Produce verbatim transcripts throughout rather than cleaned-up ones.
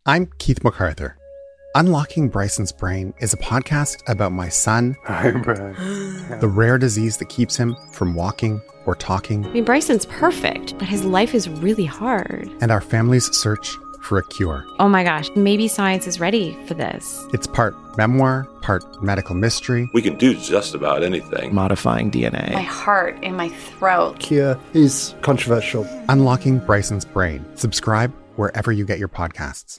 I'm Keith MacArthur. Unlocking Bryson's Brain is a podcast about my son, Hi, Brian. the rare disease that keeps him from walking or talking, I mean, Bryson's perfect, but his life is really hard. and our family's search for a cure. Oh my gosh, maybe science is ready for this. It's part memoir, part medical mystery. We can do just about anything. Modifying D N A. My heart in my throat. Cure is controversial. Unlocking Bryson's Brain. Subscribe wherever you get your podcasts.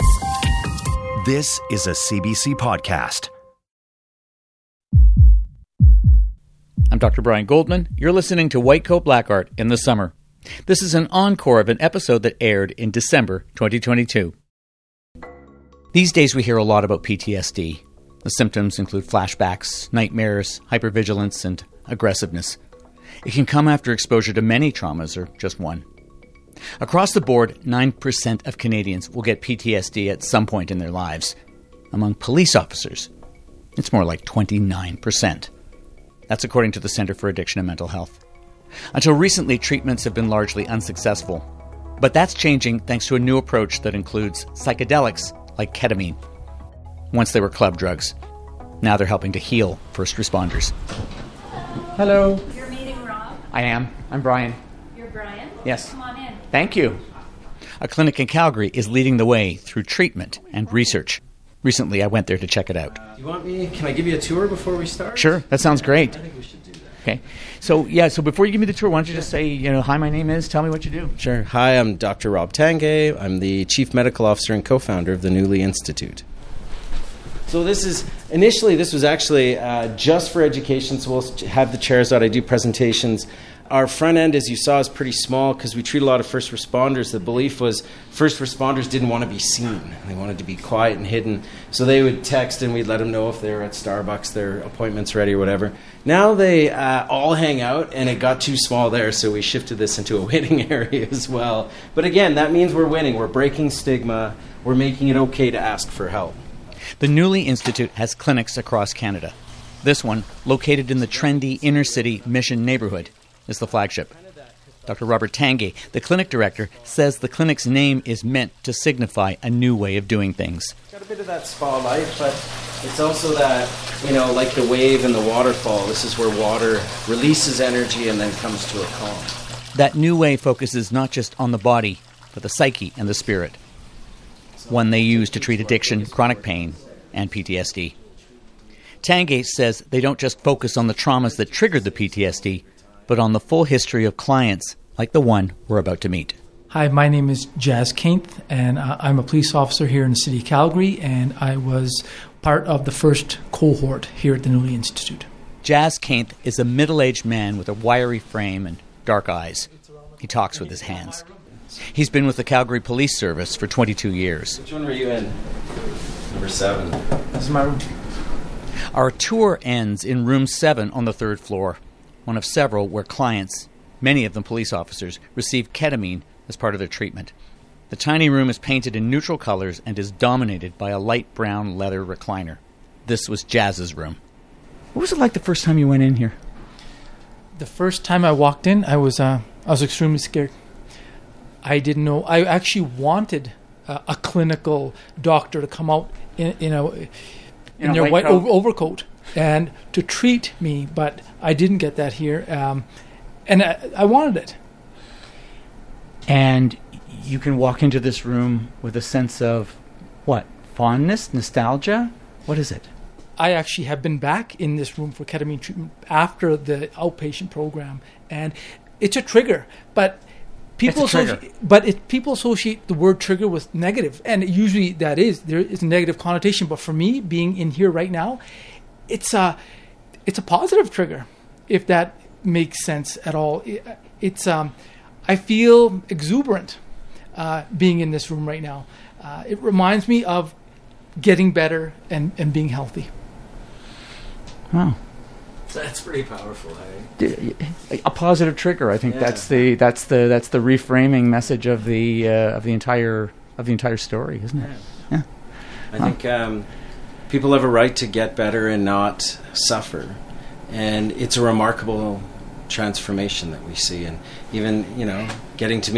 This is a C B C podcast. I'm Doctor Brian Goldman. You're listening to White Coat Black Art in the Summer. This is an encore of an episode that aired in December twenty twenty-two. These days we hear a lot about P T S D. The symptoms include flashbacks, nightmares, hypervigilance, and aggressiveness. It can come after exposure to many traumas or just one. Across the board, nine percent of Canadians will get P T S D at some point in their lives. Among police officers, it's more like twenty-nine percent. That's according to the Centre for Addiction and Mental Health. Until recently, treatments have been largely unsuccessful. But that's changing thanks to a new approach that includes psychedelics like ketamine. Once they were club drugs. Now they're helping to heal first responders. Hello. You're meeting Rob? I am. I'm Brian. You're Brian? Yes. Come on in. Thank you. A clinic in Calgary is leading the way through treatment and research. Recently, I went there to check it out. You want me? Can I give you a tour before we start? Sure, that sounds great. I think we should do that. Okay. So, yeah, so before you give me the tour, why don't you just say, you know, hi, my name is, tell me what you do. Sure. Hi, I'm Doctor Rob Tanguay. I'm the Chief Medical Officer and co-founder of the Newly Institute. So this is, initially this was actually uh, just for education, so we'll have the chairs out. I do presentations. Our front end, as you saw, is pretty small because we treat a lot of first responders. The belief was first responders didn't want to be seen. They wanted to be quiet and hidden. So they would text and we'd let them know if they were at Starbucks, their appointment's ready or whatever. Now they uh, all hang out and it got too small there, so we shifted this into a waiting area as well. But again, that means we're winning. We're breaking stigma. We're making it okay to ask for help. The Newly Institute has clinics across Canada. This one, located in the trendy inner-city Mission neighborhood, is the flagship. Doctor Robert Tanguay, the clinic director, says the clinic's name is meant to signify a new way of doing things. It's got a bit of that spa life, but it's also that, you know, like the wave and the waterfall, this is where water releases energy and then comes to a calm. That new way focuses not just on the body, but the psyche and the spirit. One they use to treat addiction, chronic pain, and P T S D. Tanguay says they don't just focus on the traumas that triggered the P T S D, but on the full history of clients like the one we're about to meet. Hi, my name is Jazz Kainth, and uh, I'm a police officer here in the city of Calgary, and I was part of the first cohort here at the Newly Institute. Jazz Kainth is a middle-aged man with a wiry frame and dark eyes. He talks with his hands. He's been with the Calgary Police Service for twenty-two years. Which one were you in? Number seven. This is my room. Our tour ends in room seven on the third floor, one of several where clients, many of them police officers, receive ketamine as part of their treatment. The tiny room is painted in neutral colors and is dominated by a light brown leather recliner. This was Jazz's room. What was it like the first time you went in here? The first time I walked in, I was uh, I was extremely scared. I didn't know. I actually wanted uh, a clinical doctor to come out in, in a in, In a their white white coat. o- overcoat and to treat me, but I didn't get that here, um, and I, I wanted it. And you can walk into this room with a sense of, what, fondness, nostalgia? What is it? I actually have been back in this room for ketamine treatment after the outpatient program, and it's a trigger. But people, It's a trigger. associ- but it, people associate the word trigger with negative, and usually that is there is a negative connotation. But for me, being in here right now, it's a it's a positive trigger, if that makes sense at all. It, it's um, I feel exuberant uh, being in this room right now. Uh, it reminds me of getting better and, and being healthy. Wow. That's pretty powerful, eh? A positive trigger. I think Yeah. that's the that's the that's the reframing message of the uh, of the entire of the entire story, isn't it? Yeah. I think um, people have a right to get better and not suffer. And it's a remarkable transformation that we see. And even, you know, getting to meet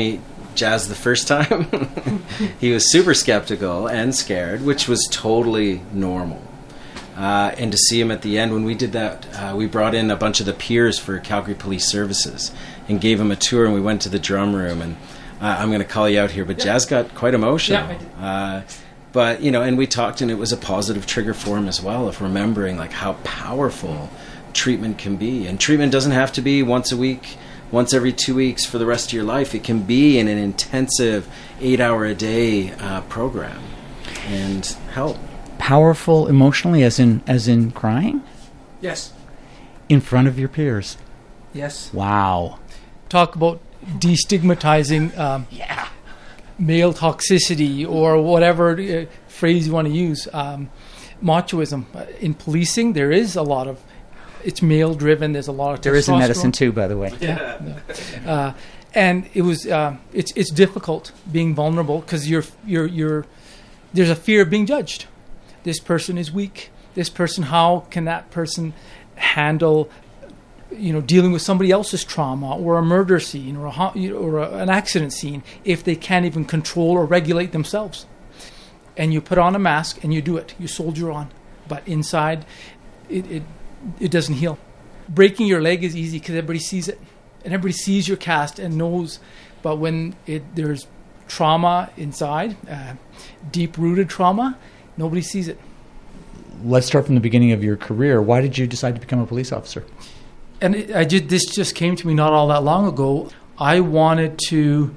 Jazz the first time, he was super skeptical and scared, which was totally normal. Uh, and to see him at the end, when we did that, uh, we brought in a bunch of the peers for Calgary Police Services and gave him a tour, and we went to the drum room, and uh, I'm going to call you out here, but yeah. Jazz got quite emotional. Yeah, uh, but, you know, and we talked, and it was a positive trigger for him as well, of remembering, like, how powerful treatment can be. And treatment doesn't have to be once a week, once every two weeks for the rest of your life. It can be in an intensive eight-hour-a-day uh, program and help. Powerful emotionally, as in as in crying? Yes. In front of your peers? Yes. Wow. Talk about destigmatizing um, yeah. male toxicity or whatever uh, phrase you want to use. Um, machoism. Uh, in policing, there is a lot of, it's male-driven. There's a lot of There is in medicine too, by the way. Yeah. uh, and it was, uh, it's it's difficult being vulnerable because you're you're you're there's a fear of being judged. This person is weak. This person, how can that person handle, you know, dealing with somebody else's trauma or a murder scene or a, or a, an accident scene if they can't even control or regulate themselves? And you put on a mask and you do it. You soldier on, but inside, it it, it doesn't heal. Breaking your leg is easy because everybody sees it, and everybody sees your cast and knows. But when it there's trauma inside, uh, deep-rooted trauma, nobody sees it. Let's start from the beginning of your career. Why did you decide to become a police officer? And it, I did. This just came to me not all that long ago. I wanted to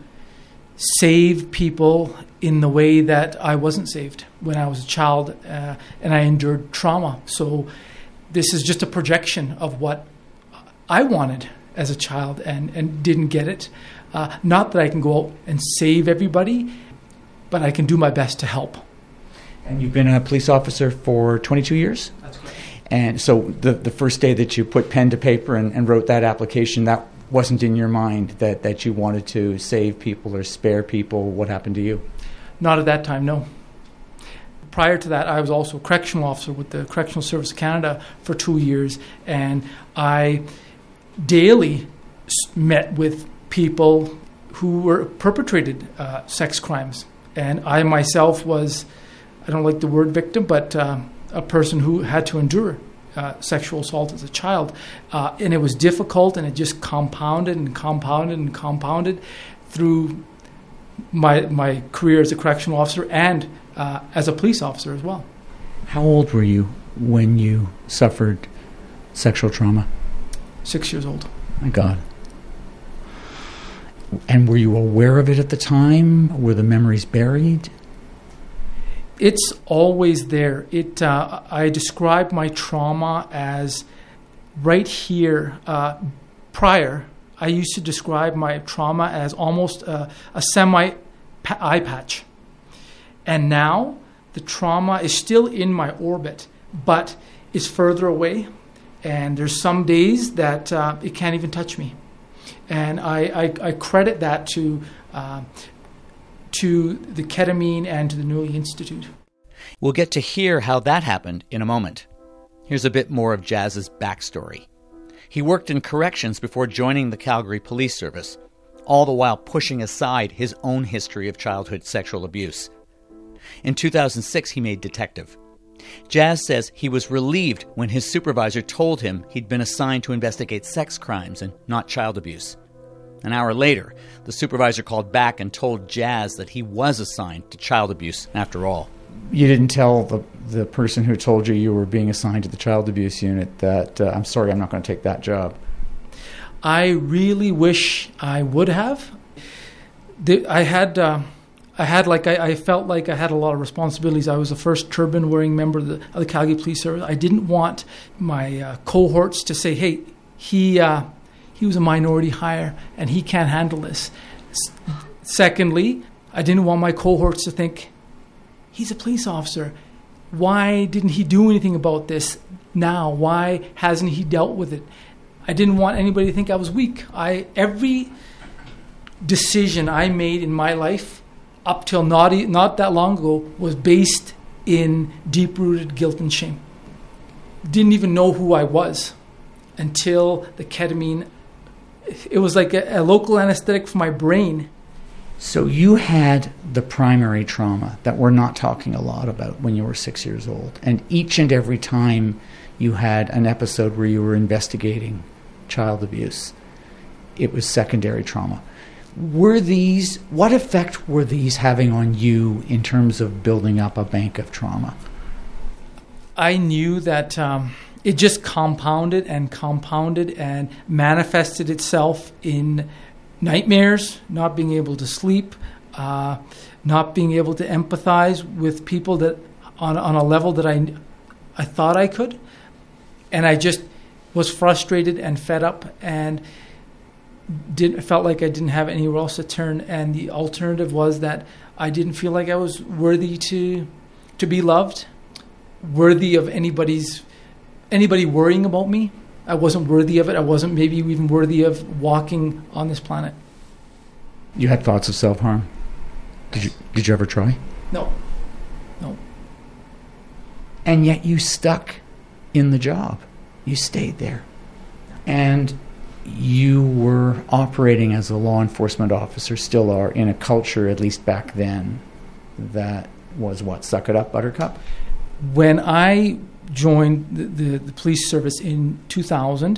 save people in the way that I wasn't saved when I was a child, uh, and I endured trauma. So this is just a projection of what I wanted as a child and, and didn't get it. Uh, not that I can go out and save everybody, but I can do my best to help. And you've been a police officer for twenty-two years? That's correct. And so the the first day that you put pen to paper and, and wrote that application, that wasn't in your mind that, that you wanted to save people or spare people. What happened to you? Not at that time, no. Prior to that, I was also a correctional officer with the Correctional Service of Canada for two years, and I daily met with people who were perpetrated uh, sex crimes. And I myself was, I don't like the word victim, but uh, a person who had to endure uh, sexual assault as a child. Uh, and it was difficult, and it just compounded and compounded and compounded through my my career as a correctional officer and uh, as a police officer as well. How old were you when you suffered sexual trauma? Six years old. My God. And were you aware of it at the time? Were the memories buried? It's always there. It. Uh, I describe my trauma as right here. Uh, prior, I used to describe my trauma as almost a, a semi pa- eye patch. And now the trauma is still in my orbit, but is further away. And there's some days that uh, it can't even touch me. And I, I, I credit that to uh, to the ketamine and to the Newly Institute. We'll get to hear how that happened in a moment. Here's a bit more of Jazz's backstory. He worked in corrections before joining the Calgary Police Service, all the while pushing aside his own history of childhood sexual abuse. In two thousand six, he made detective. Jazz says he was relieved when his supervisor told him he'd been assigned to investigate sex crimes and not child abuse. An hour later, the supervisor called back and told Jazz that he was assigned to child abuse after all. You didn't tell the the person who told you you were being assigned to the child abuse unit that, uh, I'm sorry, I'm not going to take that job. I really wish I would have. The, I had... Uh, I had like I, I felt like I had a lot of responsibilities. I was the first turban-wearing member of the, of the Calgary Police Service. I didn't want my uh, cohorts to say, "Hey, he uh, he was a minority hire and he can't handle this." S- secondly, I didn't want my cohorts to think, "He's a police officer. Why didn't he do anything about this now? Why hasn't he dealt with it?" I didn't want anybody to think I was weak. I every decision I made in my life up till not, not that long ago, was based in deep-rooted guilt and shame. Didn't even know who I was until the ketamine. It was like a, a local anesthetic for my brain. So you had the primary trauma that we're not talking a lot about when you were six years old. And each and every time you had an episode where you were investigating child abuse, it was secondary trauma. Were these, what effect were these having on you in terms of building up a bank of trauma? I knew that um, it just compounded and compounded and manifested itself in nightmares, not being able to sleep, uh, not being able to empathize with people that on on a level that I, I thought I could. And I just was frustrated and fed up and did felt like I didn't have anywhere else to turn. And the alternative was that I didn't feel like I was worthy to to be loved, worthy of anybody's anybody worrying about me. I wasn't worthy of it. I wasn't maybe even worthy of walking on this planet. You had thoughts of self-harm? Did you did you ever try? No. No. And yet you stuck in the job. You stayed there. And you were operating as a law enforcement officer, still are, in a culture, at least back then, that was what? Suck it up, buttercup? When I joined the, the, the police service in two thousand,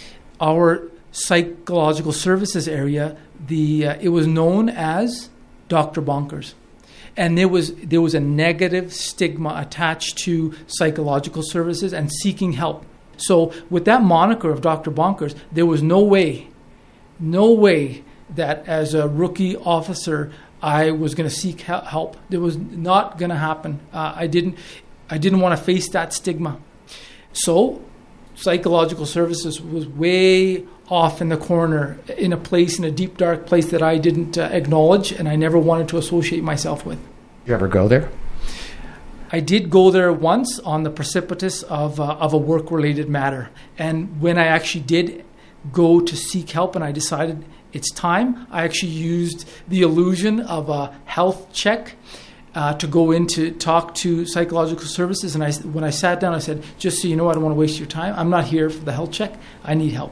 our psychological services area, the uh, it was known as Doctor Bonkers. And there was there was a negative stigma attached to psychological services and seeking help. So with that moniker of Doctor Bonkers, there was no way, no way that as a rookie officer I was going to seek help. There was not going to happen. Uh, I didn't. I didn't want to face that stigma. So psychological services was way off in the corner, in a place, in a deep, dark place that I didn't uh, acknowledge and I never wanted to associate myself with. Did you ever go there? I did go there once on the precipice of, uh, of a work-related matter. And when I actually did go to seek help and I decided it's time, I actually used the illusion of a health check Uh, to go in to talk to psychological services. And I, when I sat down, I said, just so you know, I don't want to waste your time. I'm not here for the health check. I need help.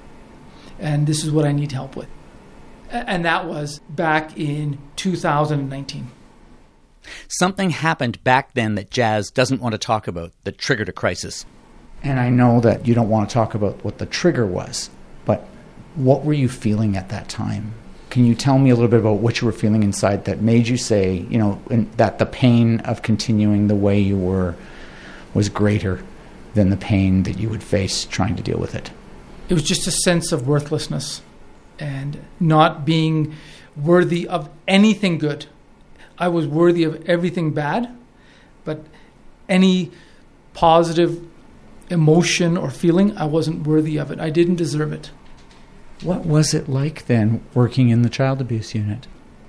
And this is what I need help with. And that was back in two thousand nineteen. Something happened back then that Jazz doesn't want to talk about that triggered a crisis. And I know that you don't want to talk about what the trigger was, but what were you feeling at that time? Can you tell me a little bit about what you were feeling inside that made you say, you know, in, that the pain of continuing the way you were was greater than the pain that you would face trying to deal with it? It was just a sense of worthlessness and not being worthy of anything good. I was worthy of everything bad, but any positive emotion or feeling, I wasn't worthy of it. I didn't deserve it. What was it like then working in the child abuse unit?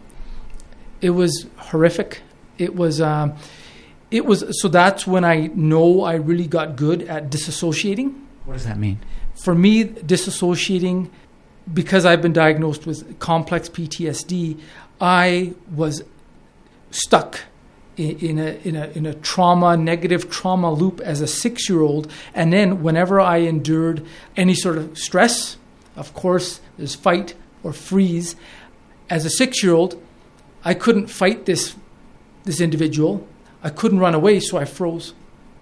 It was horrific. It was, um, it was. So that's when I know I really got good at disassociating. What does that mean? For me, disassociating, because I've been diagnosed with complex P T S D, I was stuck in, in a in a in a trauma, negative trauma loop as a six-year-old, and then whenever I endured any sort of stress. Of course, there's fight or freeze. As a six-year-old, I couldn't fight this this individual. I couldn't run away, so I froze.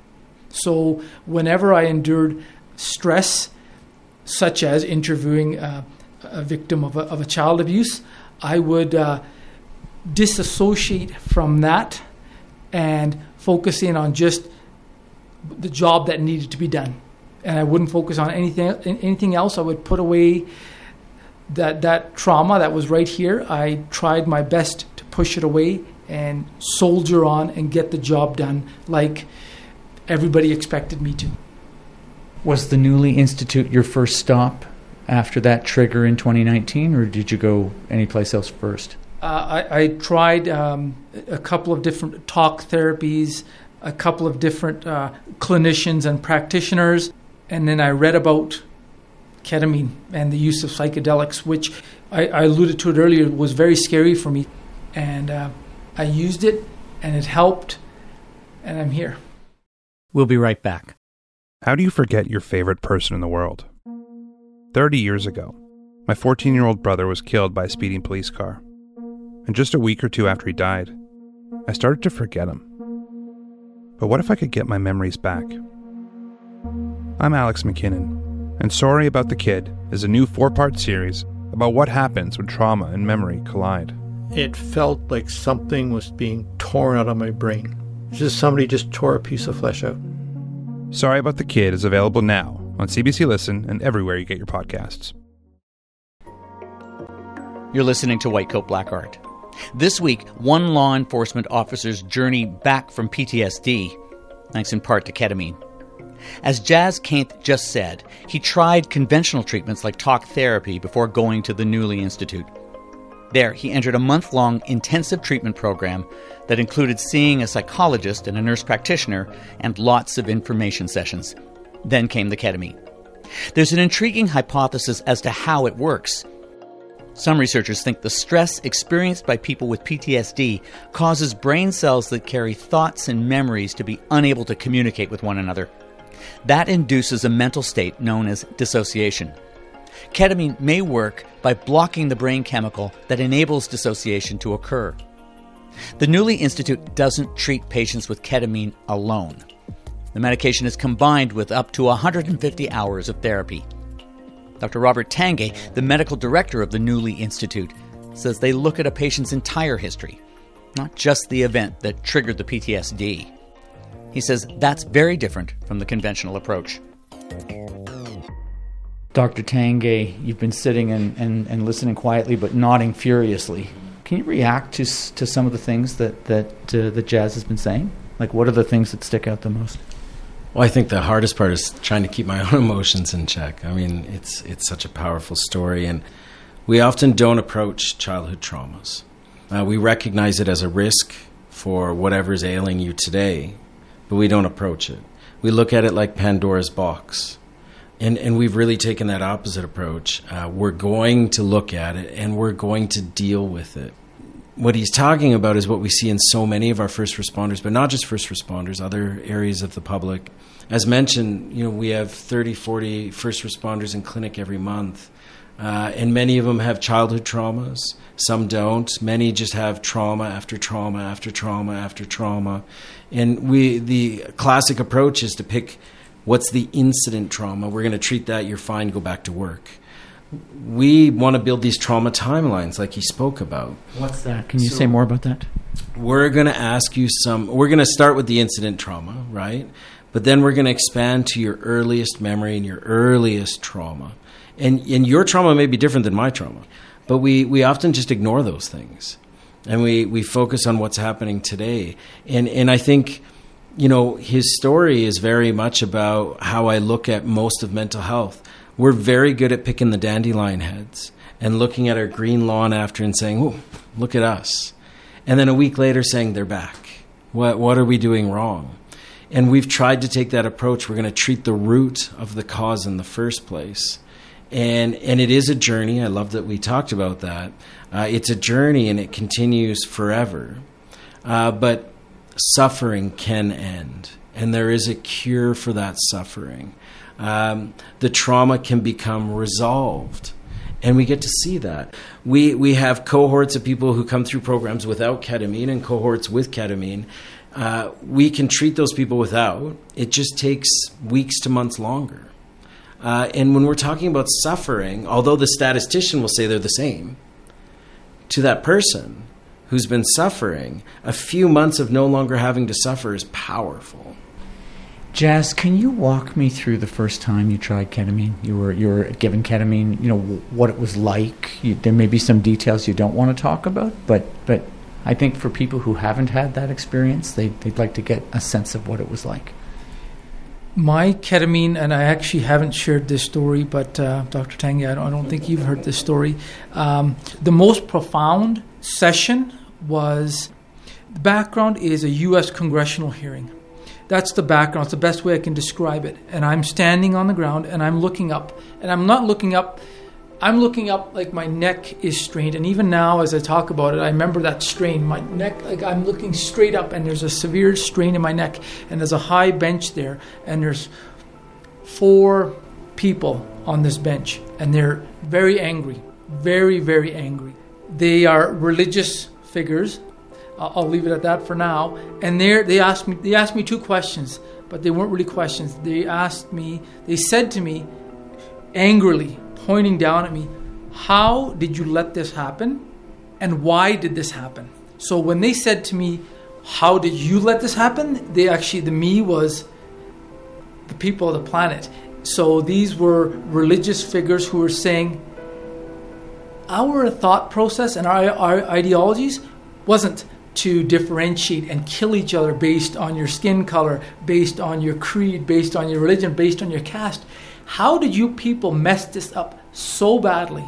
So whenever I endured stress, such as interviewing uh, a victim of a, of a child abuse, I would uh, disassociate from that and focus in on just the job that needed to be done. And I wouldn't focus on anything anything else. I would put away that that trauma that was right here. I tried my best to push it away and soldier on and get the job done like everybody expected me to. Was the Newley Institute your first stop after that trigger in twenty nineteen, or did you go anyplace else first? Uh, I, I tried um, a couple of different talk therapies, a couple of different uh, clinicians and practitioners. And then I read about ketamine and the use of psychedelics, which I, I alluded to it earlier, was very scary for me. And uh, I used it, and it helped, and I'm here. We'll be right back. How do you forget your favorite person in the world? Thirty years ago, my fourteen-year-old brother was killed by a speeding police car. and just a week or two after he died, I started to forget him. But what if I could get my memories back? I'm Alex McKinnon, and Sorry About the Kid is a new four-part series about what happens when trauma and memory collide. It felt like something was being torn out of my brain. It's just somebody just tore a piece of flesh out. Sorry About the Kid is available now on C B C Listen and everywhere you get your podcasts. You're listening to White Coat Black Art. This week, one law enforcement officer's journey back from P T S D, thanks in part to ketamine. As Jas Kainth just said, he tried conventional treatments like talk therapy before going to the Newley Institute. There, he entered a month-long intensive treatment program that included seeing a psychologist and a nurse practitioner and lots of information sessions. Then came the ketamine. There's an intriguing hypothesis as to how it works. Some researchers think the stress experienced by people with P T S D causes brain cells that carry thoughts and memories to be unable to communicate with one another. That induces a mental state known as dissociation. Ketamine may work by blocking the brain chemical that enables dissociation to occur. The Newley Institute doesn't treat patients with ketamine alone. The medication is combined with up to one hundred fifty hours of therapy. Doctor Robert Tanguay, the medical director of the Newley Institute, says they look at a patient's entire history, not just the event that triggered the P T S D. He says that's very different from the conventional approach. Doctor Tanguay, you've been sitting and, and, and listening quietly but nodding furiously. Can you react to to some of the things that, that, uh, that Jas has been saying? Like, what are the things that stick out the most? Well, I think the hardest part is trying to keep my own emotions in check. I mean, it's it's such a powerful story, and we often don't approach childhood traumas. Uh, we recognize it as a risk for whatever's ailing you today, but we don't approach it. We look at it like Pandora's box, and, and we've really taken that opposite approach. Uh, we're going to look at it, and we're going to deal with it. What he's talking about is what we see in so many of our first responders, but not just first responders, other areas of the public. As mentioned, you know, we have thirty, forty first responders in clinic every month, uh, and many of them have childhood traumas. Some don't. Many just have trauma after trauma after trauma after trauma. And we, the classic approach is to pick what's the incident trauma. We're going to treat that, you're fine, go back to work. We want to build these trauma timelines like he spoke about. What's that? Can you so say more about that? We're going to ask you some, we're going to start with the incident trauma, right? But then we're going to expand to your earliest memory and your earliest trauma. And and your trauma may be different than my trauma, but we, we often just ignore those things. And we, we focus on what's happening today. And and I think, you know, his story is very much about how I look at most of mental health. We're very good at picking the dandelion heads and looking at our green lawn after and saying, oh, look at us. And then a week later saying they're back. What what are we doing wrong? And we've tried to take that approach. We're going to treat the root of the cause in the first place. And and it is a journey. I love that we talked about that. Uh, it's a journey and it continues forever. Uh, but suffering can end. And there is a cure for that suffering. Um, the trauma can become resolved. And we get to see that. We we have cohorts of people who come through programs without ketamine and cohorts with ketamine. Uh, we can treat those people without. It just takes weeks to months longer. Uh, and when we're talking about suffering, although the statistician will say they're the same, to that person who's been suffering, a few months of no longer having to suffer is powerful. Jas, can you walk me through the first time you tried ketamine? You were you were given ketamine. You know what it was like. You, there may be some details you don't want to talk about, but but I think for people who haven't had that experience, they they'd like to get a sense of what it was like. My ketamine, and I actually haven't shared this story, but uh, Doctor Tanguay, I don't, I don't think you've heard this story. Um, the most profound session was, the background is a U S congressional hearing. That's the background. It's the best way I can describe it. And I'm standing on the ground and I'm looking up. And I'm not looking up, I'm looking up like my neck is strained. And even now as I talk about it, I remember that strain. My neck, like I'm looking straight up and there's a severe strain in my neck. And there's a high bench there. And there's four people on this bench. And they're very angry, very, very angry. They are religious figures. Uh, I'll leave it at that for now. And they they asked me they asked me two questions, but they weren't really questions. They asked me, they said to me, angrily, pointing down at me, how did you let this happen? And why did this happen? So when they said to me, how did you let this happen? They actually, the me was the people of the planet. So these were religious figures who were saying, our thought process and our, our ideologies wasn't to differentiate and kill each other based on your skin color, based on your creed, based on your religion, based on your caste. How did you people mess this up so badly?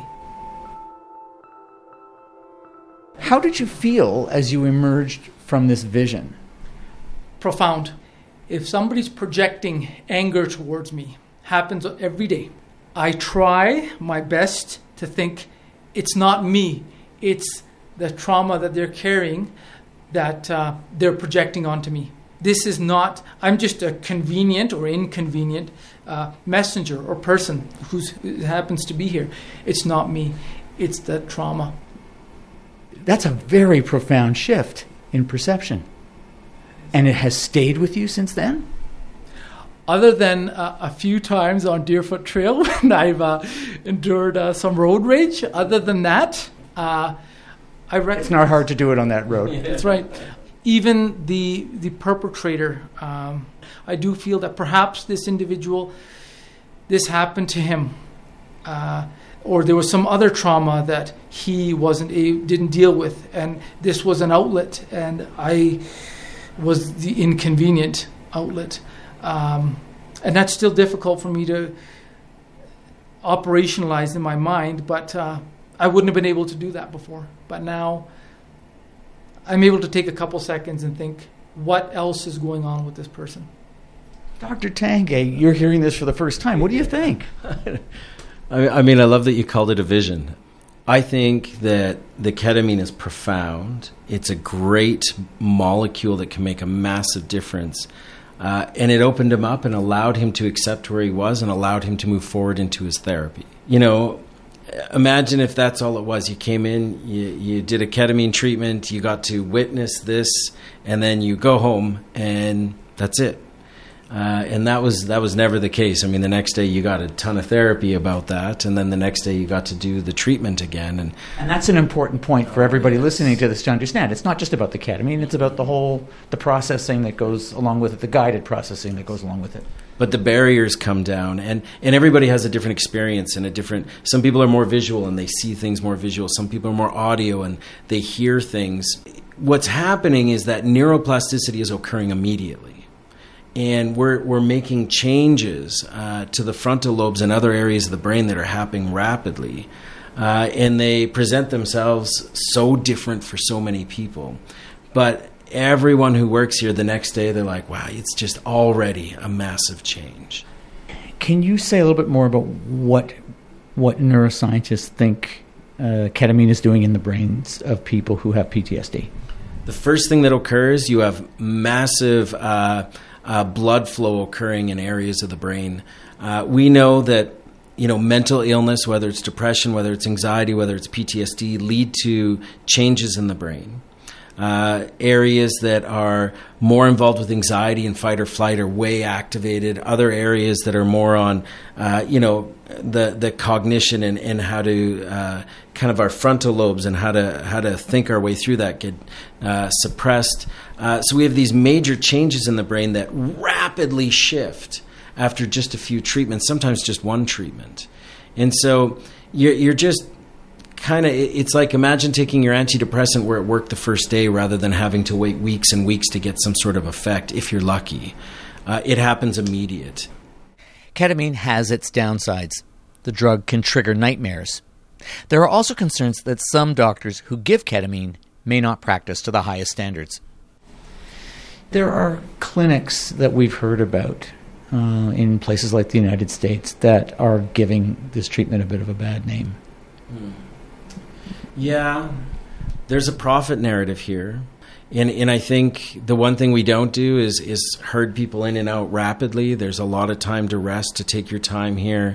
How did you feel as you emerged from this vision? Profound. If somebody's projecting anger towards me, happens every day, I try my best to think it's not me, it's the trauma that they're carrying that uh, they're projecting onto me. This is not, I'm just a convenient or inconvenient uh, messenger or person who happens to be here. It's not me, it's the trauma. That's a very profound shift in perception. And it has stayed with you since then? Other than uh, a few times on Deerfoot Trail when I've uh, endured uh, some road rage, other than that, uh, I read... It's not hard to do it on that road. Yeah. That's right. Even the the perpetrator, um, I do feel that perhaps this individual, this happened to him, uh, or there was some other trauma that he wasn't a, didn't deal with, and this was an outlet, and I was the inconvenient outlet. Um, and that's still difficult for me to operationalize in my mind, but uh, I wouldn't have been able to do that before. But now I'm able to take a couple seconds and think, what else is going on with this person? Doctor Tanguay, you're hearing this for the first time. What do you think? I mean, I love that you called it a vision. I think that the ketamine is profound. It's a great molecule that can make a massive difference. Uh, and it opened him up and allowed him to accept where he was and allowed him to move forward into his therapy. You know, imagine if that's all it was. You came in, you, you did a ketamine treatment, you got to witness this, and then you go home and that's it. Uh, and that was that was never the case. I mean, the next day you got a ton of therapy about that, and then the next day you got to do the treatment again. And and that's an important point for everybody listening to this to understand. It's not just about the ketamine; it's about the whole the processing that goes along with it, the guided processing that goes along with it. But the barriers come down, and, and everybody has a different experience and a different. Some people are more visual and they see things more visual. Some people are more audio and they hear things. What's happening is that neuroplasticity is occurring immediately. And we're we're making changes uh, to the frontal lobes and other areas of the brain that are happening rapidly. Uh, and they present themselves so different for so many people. But everyone who works here the next day, they're like, wow, it's just already a massive change. Can you say a little bit more about what what neuroscientists think uh, ketamine is doing in the brains of people who have P T S D? The first thing that occurs, you have massive... Uh, Uh, blood flow occurring in areas of the brain. Uh, we know that, you know, mental illness, whether it's depression, whether it's anxiety, whether it's P T S D, lead to changes in the brain. Uh, areas that are more involved with anxiety and fight or flight are way activated. Other areas that are more on, uh, you know, the the cognition and, and how to uh, kind of our frontal lobes and how to how to think our way through that get uh, suppressed. Uh, so we have these major changes in the brain that rapidly shift after just a few treatments, sometimes just one treatment. And so you're, you're just kind of, it's like imagine taking your antidepressant where it worked the first day rather than having to wait weeks and weeks to get some sort of effect if you're lucky. Uh, it happens immediate. Ketamine has its downsides. The drug can trigger nightmares. There are also concerns that some doctors who give ketamine may not practice to the highest standards. There are clinics that we've heard about uh, in places like the United States that are giving this treatment a bit of a bad name. Hmm. Yeah, there's a profit narrative here. And and I think the one thing we don't do is is herd people in and out rapidly. There's a lot of time to rest, to take your time here.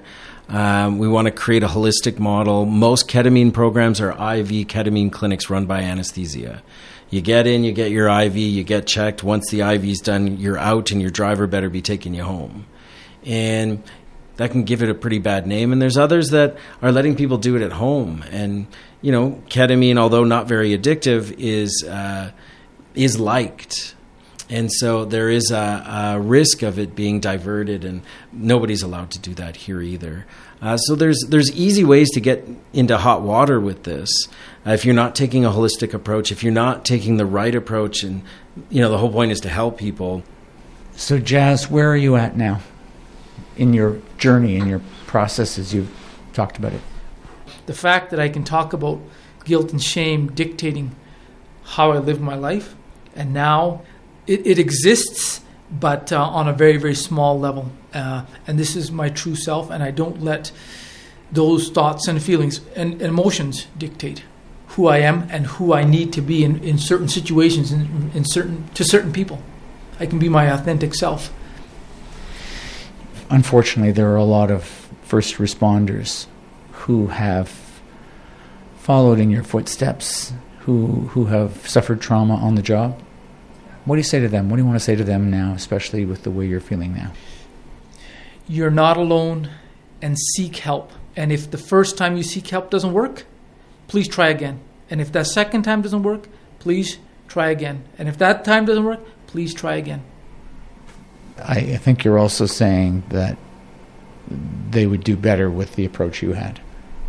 Um, we want to create a holistic model. Most ketamine programs are I V ketamine clinics run by anesthesia. You get in, you get your I V, you get checked. Once the I V's done, you're out, and your driver better be taking you home. And that can give it a pretty bad name. And there's others that are letting people do it at home. And, you know, ketamine, although not very addictive, is uh, is liked. And so there is a, a risk of it being diverted, and nobody's allowed to do that here either. Uh, so there's there's easy ways to get into hot water with this. Uh, if you're not taking a holistic approach, if you're not taking the right approach, and you know the whole point is to help people. So Jazz, where are you at now in your journey, in your process as you've talked about it? The fact that I can talk about guilt and shame dictating how I live my life, and now It, it exists, but uh, on a very, very small level. Uh, and this is my true self, and I don't let those thoughts and feelings and, and emotions dictate who I am and who I need to be in, in certain situations, in, in certain to certain people. I can be my authentic self. Unfortunately, there are a lot of first responders who have followed in your footsteps, who who have suffered trauma on the job. What do you say to them? What do you want to say to them now, especially with the way you're feeling now? You're not alone, and seek help. And if the first time you seek help doesn't work, please try again. And if that second time doesn't work, please try again. And if that time doesn't work, please try again. I, I think you're also saying that they would do better with the approach you had.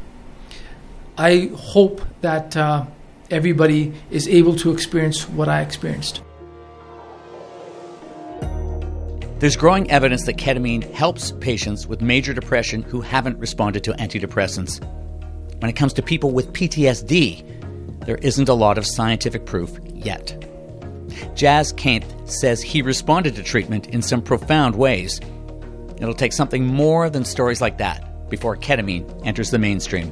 I hope that uh, everybody is able to experience what I experienced. There's growing evidence that ketamine helps patients with major depression who haven't responded to antidepressants. When it comes to people with P T S D, there isn't a lot of scientific proof yet. Jazz Kainth says he responded to treatment in some profound ways. It'll take something more than stories like that before ketamine enters the mainstream.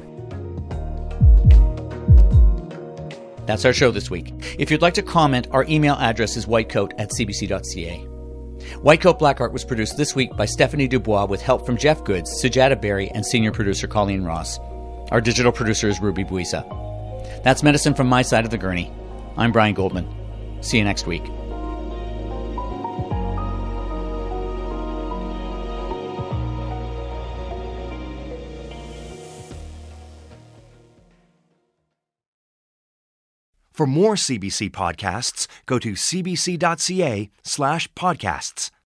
That's our show this week. If you'd like to comment, our email address is whitecoat at c b c dot c a. Whitecoat Black Art was produced this week by Stephanie Dubois with help from Jeff Goods, Sujata Berry, and senior producer Colleen Ross. Our digital producer is Ruby Buisa. That's medicine from my side of the gurney. I'm Brian Goldman. See you next week. For more C B C podcasts, go to c b c dot c a slash podcasts.